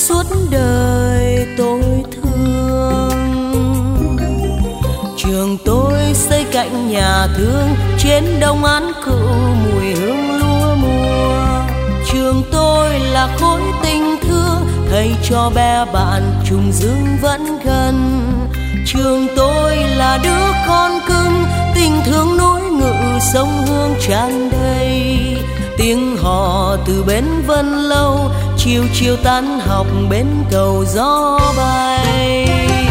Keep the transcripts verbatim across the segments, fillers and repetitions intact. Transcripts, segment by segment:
suốt đời tôi thương. Trường tôi xây cạnh nhà thương, trên đông án cựu mùi hương lúa mùa. Trường tôi là khối tình thương, thầy cho bé bạn trùng dương vẫn gần. Trường tôi là đứa con cưng, tình thương nối ngự sông Hương tràn đầy. Tiếng hò từ bến Vân Lâu, chiều chiều tan học bến cầu gió bay.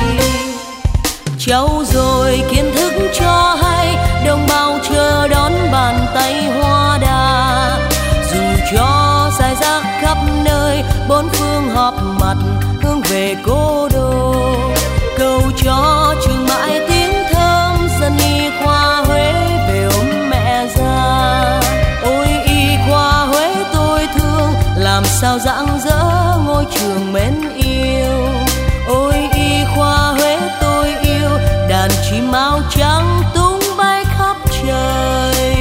Cháu rồi kiến thức cho hay, đồng bào chờ đón bàn tay hoa đà. Dù cho dài rác khắp nơi, bốn phương họp mặt hướng về cố đô. Cầu cho trường mãi tiếng thơm, dân y khoa Huế về ôm mẹ già. Ôi y khoa Huế tôi thương, làm sao rạng rỡ ngôi trường mến yêu. Ôi y khoa Huế tôi yêu, đàn chim áo trắng tung bay khắp trời.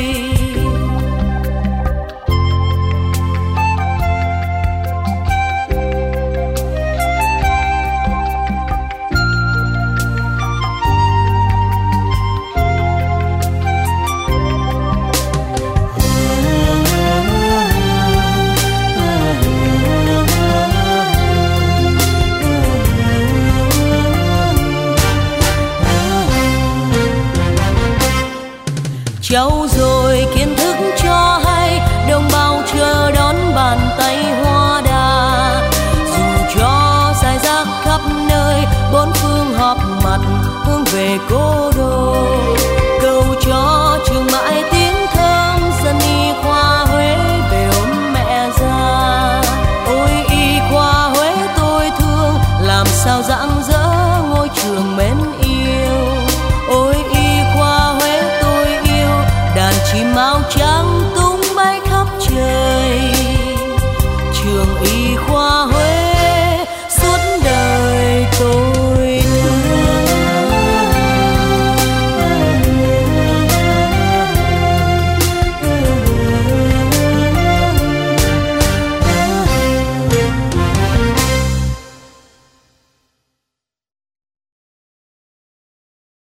Cháu rồi kiến thức cho hay, đồng bào chờ đón bàn tay hoa đà. Dù cho dài rác khắp nơi, bốn phương họp mặt hướng về cố đô. Cầu cho trường mãi tiếng thơm, dân y khoa Huế về ôm mẹ già. Ôi y khoa Huế tôi thương, làm sao rạng rỡ ngôi trường mến